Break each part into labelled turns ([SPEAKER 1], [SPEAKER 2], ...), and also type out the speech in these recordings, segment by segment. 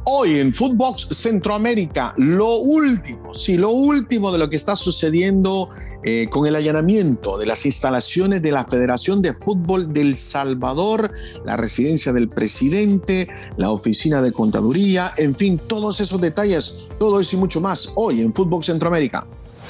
[SPEAKER 1] Hoy en Footbox Centroamérica, lo último de lo que está sucediendo con el allanamiento de las instalaciones de la Federación de Fútbol del Salvador, la residencia del presidente, la oficina de contaduría, en fin, todos esos detalles, todo eso y mucho más, hoy en Footbox Centroamérica.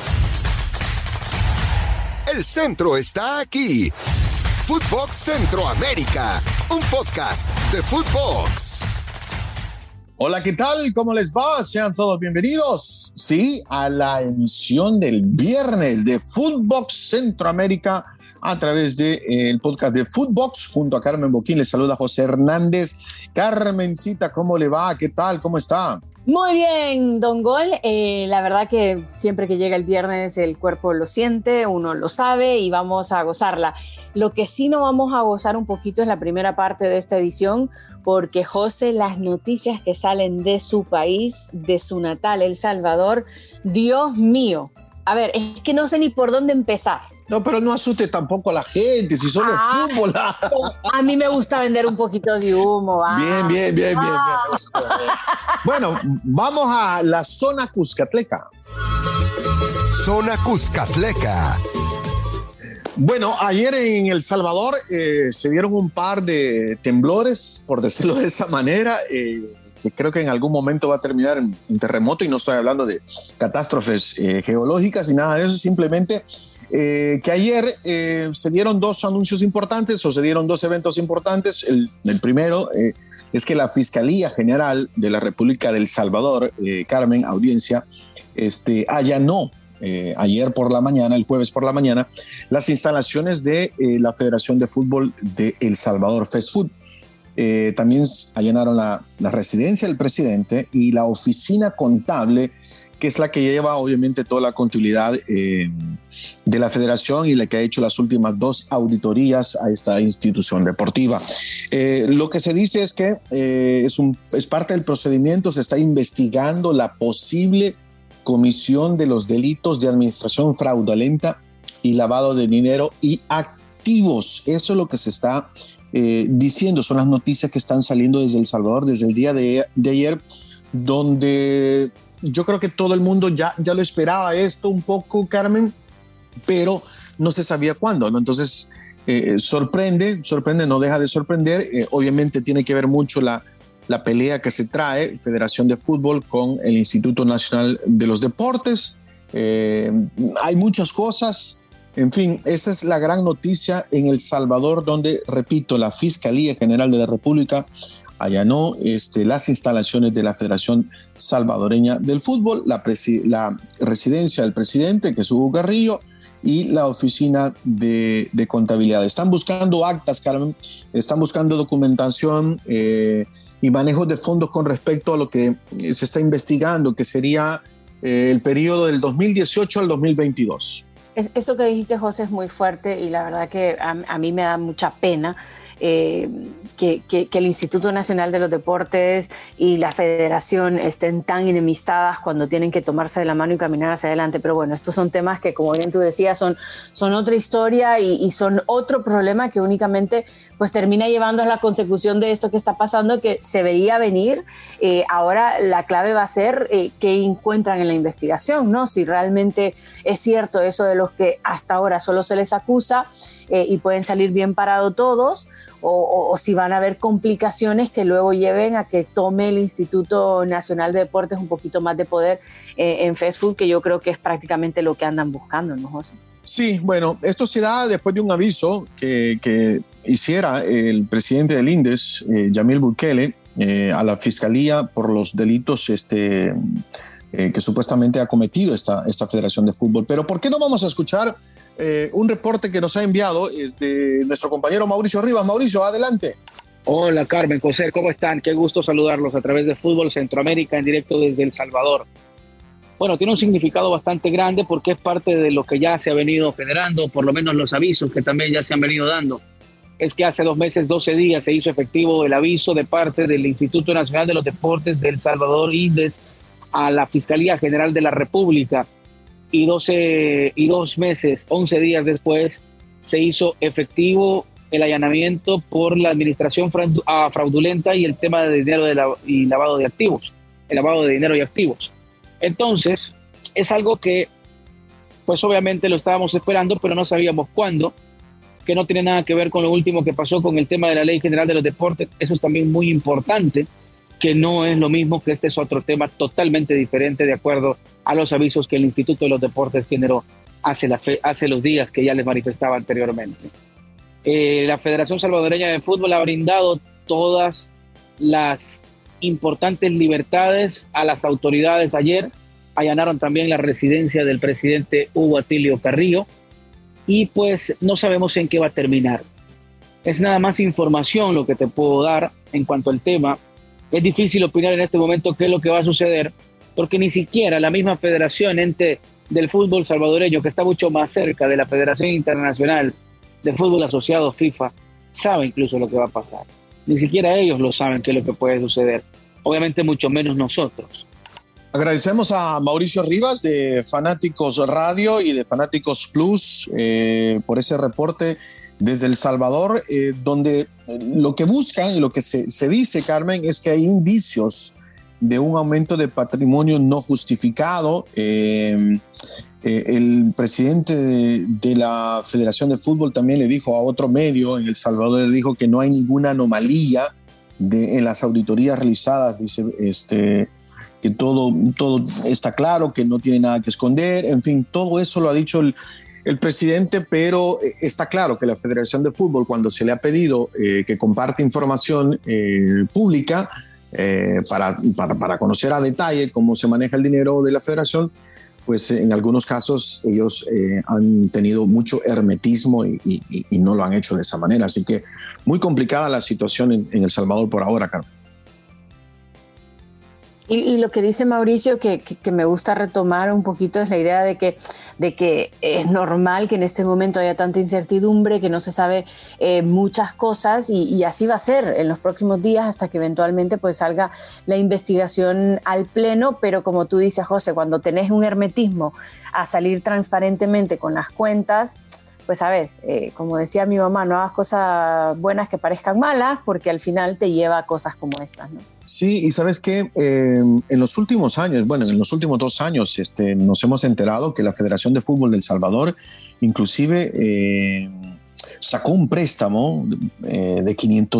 [SPEAKER 2] El centro está aquí. Footbox Centroamérica, un podcast de Footbox.
[SPEAKER 1] Hola, ¿qué tal? ¿Cómo les va? Sean todos bienvenidos, sí, a la emisión del viernes de Footbox Centroamérica a través del podcast de Footbox. Junto a Carmen Boquín les saluda José Hernández. Carmencita, ¿cómo le va? ¿Qué tal? ¿Cómo está?
[SPEAKER 3] Muy bien, Don Gol. La verdad que siempre que llega el viernes el cuerpo lo siente, uno lo sabe y vamos a gozarla. Lo que sí no vamos a gozar un poquito es la primera parte de esta edición, porque José, las noticias que salen de su país, de su natal, El Salvador, Dios mío. A ver, es que no sé ni por dónde empezar.
[SPEAKER 1] No, pero no asuste tampoco a la gente, si solo es fútbol.
[SPEAKER 3] A mí me gusta vender un poquito de humo.
[SPEAKER 1] Bien. Bueno, vamos a la zona Cuscatleca.
[SPEAKER 2] Zona Cuscatleca.
[SPEAKER 1] Bueno, ayer en El Salvador se vieron un par de temblores, por decirlo de esa manera, que creo que en algún momento va a terminar en terremoto, y no estoy hablando de catástrofes geológicas ni nada de eso, simplemente que ayer se dieron dos anuncios importantes, o se dieron dos eventos importantes. El primero es que la Fiscalía General de la República del Salvador, Carmen, audiencia, allanó ayer por la mañana, el jueves por la mañana, las instalaciones de la Federación de Fútbol de El Salvador, FESFUT. También allanaron la residencia del presidente y la oficina contable, que es la que lleva obviamente toda la contabilidad de la federación y la que ha hecho las últimas dos auditorías a esta institución deportiva. Lo que se dice es que es parte del procedimiento, se está investigando la posible comisión de los delitos de administración fraudulenta y lavado de dinero y activos. Eso es lo que se está diciendo, son las noticias que están saliendo desde El Salvador desde el día de ayer, donde yo creo que todo el mundo ya lo esperaba esto un poco, Carmen, pero no se sabía cuándo, ¿no? Entonces sorprende, no deja de sorprender. Obviamente tiene que ver mucho la pelea que se trae Federación de Fútbol con el Instituto Nacional de los Deportes. Hay muchas cosas. En fin, esa es la gran noticia en El Salvador, donde, repito, la Fiscalía General de la República allanó las instalaciones de la Federación Salvadoreña del Fútbol, la residencia del presidente, que es Hugo Carrillo, y la oficina de contabilidad. Están buscando actas, Carmen, están buscando documentación y manejos de fondos con respecto a lo que se está investigando, que sería el periodo del 2018 al 2022.
[SPEAKER 3] Eso que dijiste, José, es muy fuerte, y la verdad que a mí me da mucha pena que el Instituto Nacional de los Deportes y la Federación estén tan enemistadas cuando tienen que tomarse de la mano y caminar hacia adelante. Pero bueno, estos son temas que, como bien tú decías, son otra historia y son otro problema que únicamente pues termina llevando a la consecución de esto que está pasando, que se veía venir. Ahora la clave va a ser qué encuentran en la investigación, ¿no? Si realmente es cierto eso de los que hasta ahora solo se les acusa y pueden salir bien parados todos, o si van a haber complicaciones que luego lleven a que tome el Instituto Nacional de Deportes un poquito más de poder en FESFUT, que yo creo que es prácticamente lo que andan buscando, ¿no, José?
[SPEAKER 1] Sí, bueno, esto se da después de un aviso que hiciera el presidente del INDES, Yamil Bukele, a la Fiscalía por los delitos que supuestamente ha cometido esta Federación de Fútbol. Pero ¿por qué no vamos a escuchar un reporte que nos ha enviado de nuestro compañero Mauricio Rivas? Mauricio, adelante.
[SPEAKER 4] Hola, Carmen, José, ¿cómo están? Qué gusto saludarlos a través de Fútbol Centroamérica en directo desde El Salvador. Bueno, tiene un significado bastante grande porque es parte de lo que ya se ha venido generando, por lo menos los avisos que también ya se han venido dando. Es que hace 2 meses, 12 días se hizo efectivo el aviso de parte del Instituto Nacional de los Deportes de El Salvador, INDES, a la Fiscalía General de la República, y 2 meses, 11 días después, se hizo efectivo el allanamiento por la administración fraudulenta y el tema de dinero y lavado de activos, el lavado de dinero y activos. Entonces, es algo que, pues obviamente lo estábamos esperando, pero no sabíamos cuándo, que no tiene nada que ver con lo último que pasó con el tema de la Ley General de los Deportes. Eso es también muy importante, que no es lo mismo, que este es otro tema totalmente diferente de acuerdo a los avisos que el Instituto de los Deportes generó hace los días que ya les manifestaba anteriormente. La Federación Salvadoreña de Fútbol ha brindado todas las importantes libertades a las autoridades. Ayer allanaron también la residencia del presidente Hugo Atilio Carrillo y pues no sabemos en qué va a terminar. Es nada más información lo que te puedo dar en cuanto al tema. Es difícil opinar en este momento qué es lo que va a suceder, porque ni siquiera la misma federación, ente del fútbol salvadoreño, que está mucho más cerca de la Federación Internacional de Fútbol Asociado FIFA, sabe incluso lo que va a pasar. Ni siquiera ellos lo saben qué es lo que puede suceder. Obviamente mucho menos nosotros.
[SPEAKER 1] Agradecemos a Mauricio Rivas de Fanáticos Radio y de Fanáticos Plus por ese reporte desde El Salvador, donde lo que buscan y lo que se dice, Carmen, es que hay indicios de un aumento de patrimonio no justificado. El presidente de la Federación de Fútbol también le dijo a otro medio en El Salvador, le dijo que no hay ninguna anomalía en las auditorías realizadas, dice que todo está claro, que no tiene nada que esconder, en fin, todo eso lo ha dicho el presidente, pero está claro que la Federación de Fútbol, cuando se le ha pedido que comparte información pública para conocer a detalle cómo se maneja el dinero de la federación, pues en algunos casos ellos han tenido mucho hermetismo y no lo han hecho de esa manera. Así que muy complicada la situación en El Salvador por ahora, Carlos.
[SPEAKER 3] Y lo que dice Mauricio, que me gusta retomar un poquito, es la idea de que es normal que en este momento haya tanta incertidumbre, que no se sabe muchas cosas, y así va a ser en los próximos días hasta que eventualmente pues salga la investigación al pleno. Pero como tú dices, José, cuando tenés un hermetismo a salir transparentemente con las cuentas, pues sabes, como decía mi mamá, no hagas cosas buenas que parezcan malas, porque al final te lleva a cosas como estas, ¿no?
[SPEAKER 1] Sí, y sabes que en los últimos años, en los últimos 2 años, nos hemos enterado que la Federación de Fútbol de El Salvador inclusive sacó un préstamo de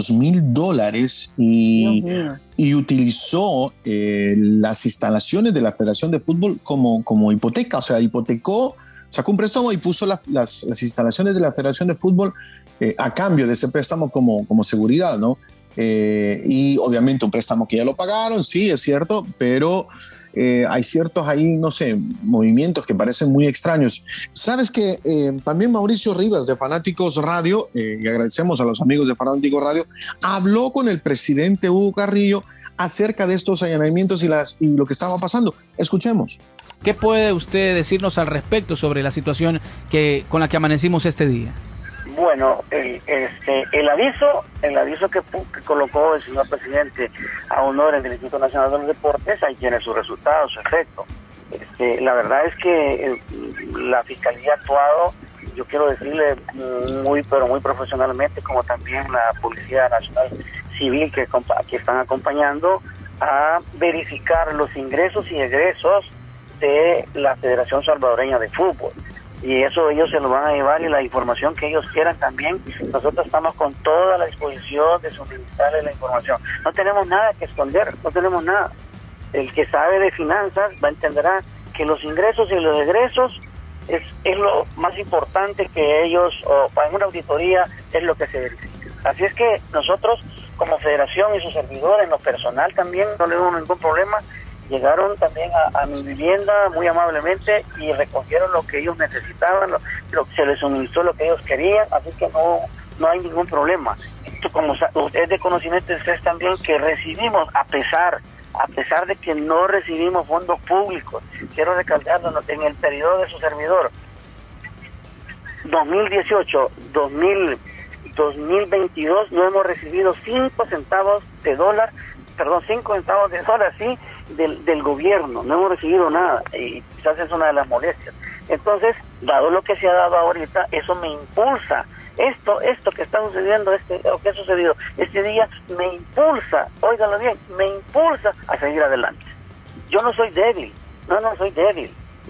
[SPEAKER 1] $500,000 y utilizó las instalaciones de la Federación de Fútbol como hipoteca, o sea, sacó un préstamo y puso las instalaciones de la Federación de Fútbol a cambio de ese préstamo como seguridad, ¿no? Y obviamente un préstamo que ya lo pagaron, sí, es cierto, pero hay ciertos ahí, no sé, movimientos que parecen muy extraños. Sabes que también Mauricio Rivas de Fanáticos Radio, y agradecemos a los amigos de Fanáticos Radio, habló con el presidente Hugo Carrillo acerca de estos allanamientos y lo que estaba pasando. Escuchemos.
[SPEAKER 5] ¿Qué puede usted decirnos al respecto sobre la situación con la que amanecimos este día?
[SPEAKER 6] Bueno, el aviso que colocó el señor presidente a honor del Instituto Nacional de los Deportes, ahí tiene su resultado, su efecto. La verdad es que la Fiscalía ha actuado, yo quiero decirle, muy profesionalmente, como también la Policía Nacional Civil que están acompañando a verificar los ingresos y egresos de la Federación Salvadoreña de Fútbol. Y eso ellos se lo van a llevar, y la información que ellos quieran también, nosotros estamos con toda la disposición de suministrarles la información. No tenemos nada que esconder, no tenemos nada. El que sabe de finanzas entenderá que los ingresos y los egresos es lo más importante que ellos, o en una auditoría, es lo que se verifica. Así es que nosotros, como federación y su servidor, en lo personal también, no le hubo ningún problema. Llegaron también a mi vivienda muy amablemente y recogieron lo que ellos necesitaban, se les suministró lo que ellos querían, así que no hay ningún problema. Como es de conocimiento de ustedes también que recibimos, a pesar de que no recibimos fondos públicos, quiero recalcarlo, en el periodo de su servidor, 2018, 2022, no hemos recibido 5 centavos de dólar, sí, del gobierno, no hemos recibido nada, y quizás es una de las molestias. Entonces, dado lo que se ha dado ahorita, eso me impulsa esto que está sucediendo, o que ha sucedido este día, me impulsa, óiganlo bien, me impulsa a seguir adelante. Yo no soy débil, no soy débil,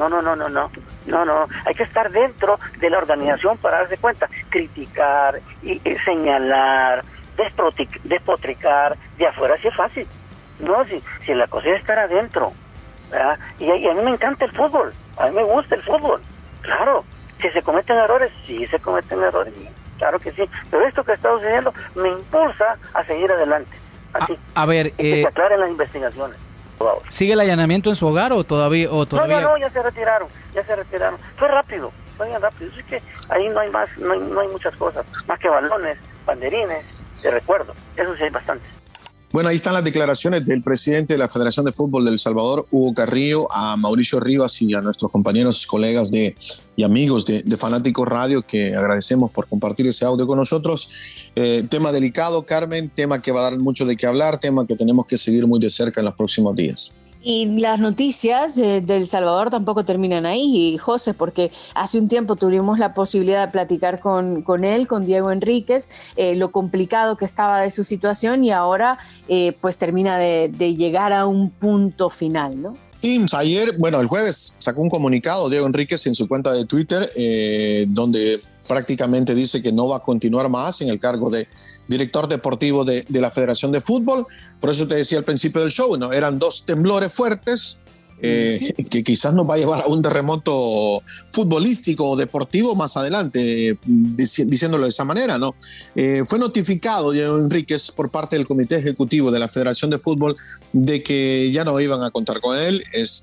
[SPEAKER 6] no, hay que estar dentro de la organización para darse cuenta, criticar, y señalar, despotricar, de afuera sí es fácil, no, si la cosa es estar adentro, ¿verdad? Y a mí me encanta el fútbol, a mí me gusta el fútbol, claro, que se cometen errores, sí se cometen errores, claro que sí, pero esto que está sucediendo me impulsa a seguir adelante, así,
[SPEAKER 5] a ver,
[SPEAKER 6] que se aclaren las investigaciones.
[SPEAKER 5] ¿Sigue el allanamiento en su hogar o todavía?
[SPEAKER 6] No, ya se retiraron, fue rápido, fue bien rápido, es que ahí no hay más, no hay muchas cosas, más que balones, banderines, de recuerdo, eso sí hay bastante.
[SPEAKER 1] Bueno, ahí están las declaraciones del presidente de la Federación de Fútbol de El Salvador, Hugo Carrillo, a Mauricio Rivas y a nuestros compañeros, colegas y amigos de Fanáticos Radio, que agradecemos por compartir ese audio con nosotros. Tema delicado, Carmen, tema que va a dar mucho de qué hablar, tema que tenemos que seguir muy de cerca en los próximos días.
[SPEAKER 3] Y las noticias de El Salvador tampoco terminan ahí, José, porque hace un tiempo tuvimos la posibilidad de platicar con él, con Diego Enríquez, lo complicado que estaba de su situación, y ahora pues termina de llegar a un punto final, ¿no?
[SPEAKER 1] Y ayer, el jueves sacó un comunicado Diego Enríquez en su cuenta de Twitter, donde prácticamente dice que no va a continuar más en el cargo de director deportivo de la Federación de Fútbol. Por eso te decía al principio del show, ¿no? Eran 2 temblores fuertes que quizás nos va a llevar a un terremoto futbolístico o deportivo más adelante, diciéndolo de esa manera, ¿no? Fue notificado Diego Enríquez por parte del Comité Ejecutivo de la Federación de Fútbol de que ya no iban a contar con él.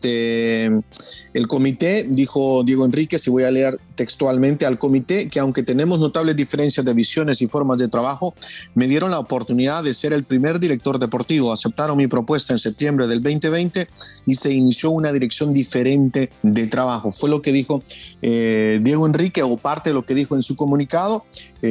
[SPEAKER 1] El comité, dijo Diego Enríquez, y voy a leer textualmente al comité, que aunque tenemos notables diferencias de visiones y formas de trabajo, me dieron la oportunidad de ser el primer director deportivo. Aceptaron mi propuesta en septiembre del 2020 y se inició una dirección diferente de trabajo. Fue lo que dijo Diego Enríquez, o parte de lo que dijo en su comunicado.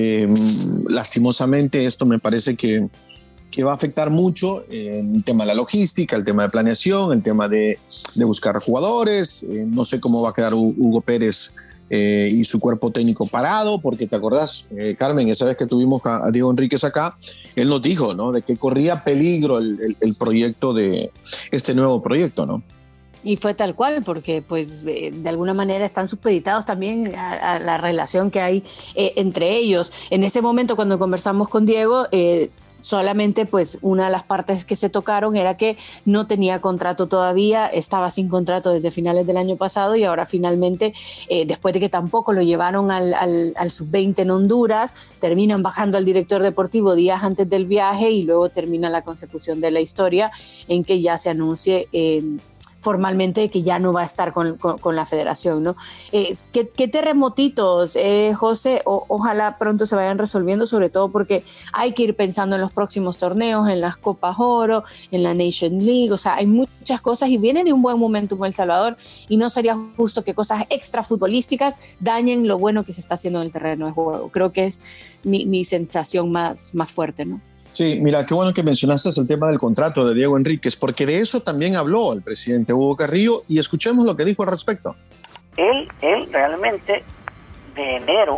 [SPEAKER 1] Lastimosamente esto me parece que va a afectar mucho el tema de la logística, el tema de planeación, el tema de buscar jugadores. No sé cómo va a quedar Hugo Pérez y su cuerpo técnico parado, porque te acordás, Carmen, esa vez que tuvimos a Diego Enríquez acá, él nos dijo, ¿no?, de que corría peligro el proyecto este nuevo proyecto, ¿no?
[SPEAKER 3] Y fue tal cual, porque pues de alguna manera están supeditados también a la relación que hay entre ellos. En ese momento, cuando conversamos con Diego, solamente pues una de las partes que se tocaron era que no tenía contrato todavía, estaba sin contrato desde finales del año pasado, y ahora finalmente, después de que tampoco lo llevaron al sub-20 en Honduras, terminan bajando al director deportivo días antes del viaje, y luego termina la consecución de la historia en que ya se anuncie formalmente que ya no va a estar con la federación, ¿no? ¿Qué terremotitos, José? Ojalá pronto se vayan resolviendo, sobre todo porque hay que ir pensando en los próximos torneos, en las Copas Oro, en la Nation League. O sea, hay muchas cosas y viene de un buen momento en El Salvador, y no sería justo que cosas extra futbolísticas dañen lo bueno que se está haciendo en el terreno de juego. Creo que es mi sensación más fuerte, ¿no?
[SPEAKER 1] Sí, mira, qué bueno que mencionaste el tema del contrato de Diego Enríquez, porque de eso también habló el presidente Hugo Carrillo, y escuchemos lo que dijo al respecto.
[SPEAKER 6] Él realmente, de enero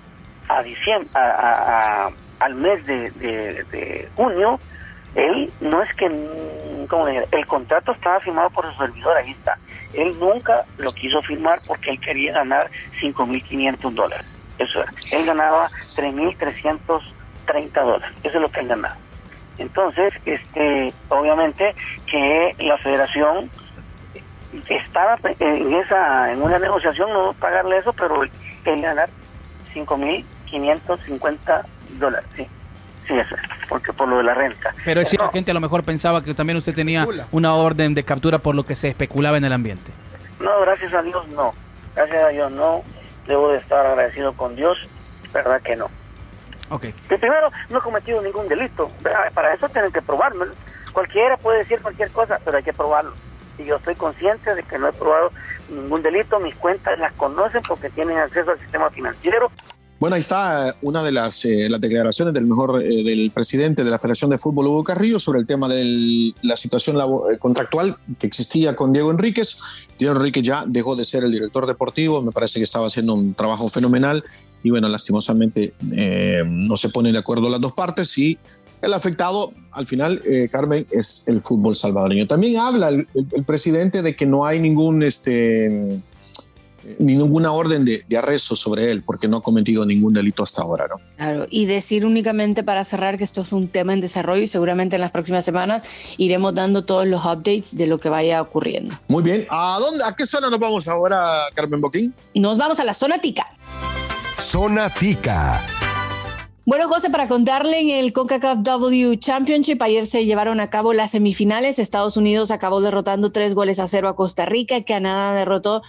[SPEAKER 6] a diciembre, al mes de junio, él no es que, ¿cómo le diré? El contrato estaba firmado por su servidor, ahí está. Él nunca lo quiso firmar porque él quería ganar $5,500. Eso era. Él ganaba $3,330. Eso es lo que él ganaba. Entonces, obviamente que la federación estaba en una negociación, no pagarle eso, pero él ganar $5,550. Sí, eso es, porque por lo de la renta.
[SPEAKER 5] Pero es cierto, la gente a lo mejor pensaba que también usted tenía una orden de captura por lo que se especulaba en el ambiente.
[SPEAKER 6] No, gracias a Dios no. Gracias a Dios no. Debo de estar agradecido con Dios. Verdad que no.
[SPEAKER 5] Okay.
[SPEAKER 6] Primero, no he cometido ningún delito. Para eso tienen que probármelo. Cualquiera puede decir cualquier cosa, pero hay que probarlo. Y yo estoy consciente de que no he probado ningún delito. Mis cuentas las conocen porque tienen acceso al sistema financiero.
[SPEAKER 1] Bueno, ahí está una de las declaraciones del presidente de la Federación de Fútbol, Hugo Carrillo, sobre el tema de la situación contractual que existía con Diego Enríquez. Diego Enríquez ya dejó de ser el director deportivo, me parece que estaba haciendo un trabajo fenomenal y bueno, lastimosamente no se ponen de acuerdo las dos partes y el afectado al final, Carmen, es el fútbol salvadoreño. También habla el presidente de que no hay ninguna orden de arresto sobre él porque no ha cometido ningún delito hasta ahora, ¿no?
[SPEAKER 3] Claro, y decir únicamente para cerrar que esto es un tema en desarrollo y seguramente en las próximas semanas iremos dando todos los updates de lo que vaya ocurriendo.
[SPEAKER 1] Muy bien, ¿a qué zona nos vamos ahora, Carmen Boquín?
[SPEAKER 3] Nos vamos a la zona tica.
[SPEAKER 2] Zona tica.
[SPEAKER 3] Bueno, José, para contarle, en el CONCACAF W Championship ayer se llevaron a cabo las semifinales. Estados Unidos acabó derrotando 3-0 a Costa Rica. Canadá derrotó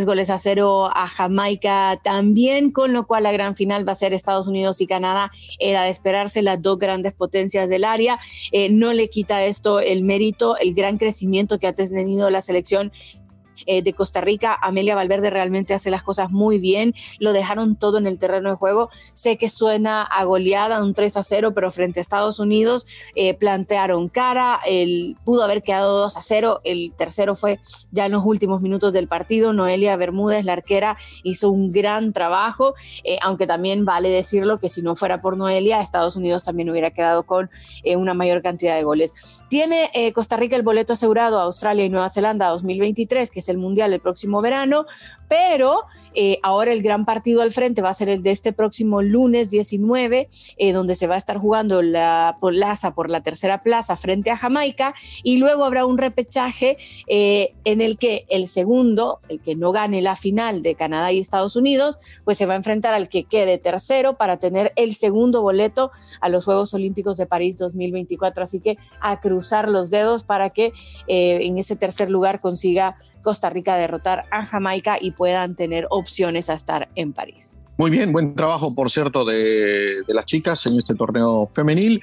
[SPEAKER 3] 3-0 a Jamaica también, con lo cual la gran final va a ser Estados Unidos y Canadá. Era de esperarse, las dos grandes potencias del área. No le quita esto el mérito, el gran crecimiento que ha tenido la selección de Costa Rica. Amelia Valverde realmente hace las cosas muy bien, lo dejaron todo en el terreno de juego. Sé que suena a goleada, un 3-0, pero frente a Estados Unidos plantearon cara, pudo haber quedado 2-0, el tercero fue ya en los últimos minutos del partido. Noelia Bermúdez, la arquera, hizo un gran trabajo, aunque también vale decirlo que si no fuera por Noelia, Estados Unidos también hubiera quedado con una mayor cantidad de goles. Tiene Costa Rica el boleto asegurado a Australia y Nueva Zelanda 2023, que es el Mundial el próximo verano, pero ahora el gran partido al frente va a ser el de este próximo lunes 19, donde se va a estar jugando por la tercera plaza frente a Jamaica, y luego habrá un repechaje en el que el segundo, el que no gane la final de Canadá y Estados Unidos, pues se va a enfrentar al que quede tercero para tener el segundo boleto a los Juegos Olímpicos de París 2024, así que a cruzar los dedos para que en ese tercer lugar consiga Costa Rica derrotar a Jamaica y puedan tener opciones a estar en París.
[SPEAKER 1] Muy bien, buen trabajo, por cierto, de las chicas en este torneo femenil.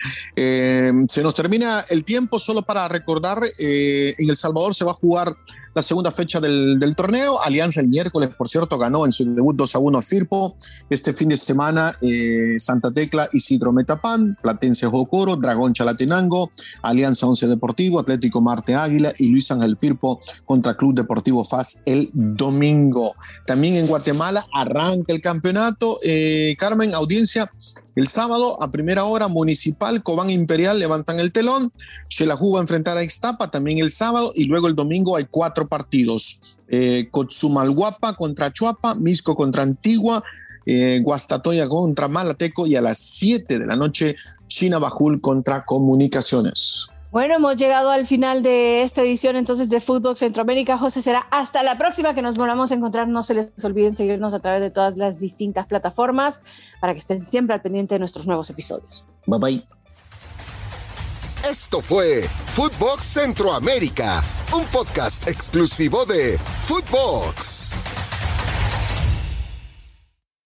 [SPEAKER 1] Se nos termina el tiempo, solo para recordar, en El Salvador se va a jugar la segunda fecha del torneo. Alianza el miércoles, por cierto, ganó en su debut 2-1 a Firpo. Este fin de semana, Santa Tecla, Isidro Metapán, Platense Jocoro, Dragón Chalatenango, Alianza Once Deportivo, Atlético Marte Águila y Luis Ángel Firpo contra Club Deportivo FAS el domingo. También en Guatemala arranca el campeonato. Carmen, audiencia, el sábado a primera hora, Municipal, Cobán Imperial levantan el telón. Xelajú va a enfrentar a Ixtapa también el sábado, y luego el domingo hay 4 partidos. Cotzumalguapa contra Chuapa, Misco contra Antigua, Guastatoya contra Malateco, y a las 7 de la noche Chinabajul contra Comunicaciones.
[SPEAKER 3] Bueno, hemos llegado al final de esta edición entonces de Fútbol Centroamérica. José, será hasta la próxima que nos volvamos a encontrar. No se les olviden seguirnos a través de todas las distintas plataformas para que estén siempre al pendiente de nuestros nuevos episodios.
[SPEAKER 1] Bye bye.
[SPEAKER 2] Esto fue Footbox Centroamérica, un podcast exclusivo de Footbox.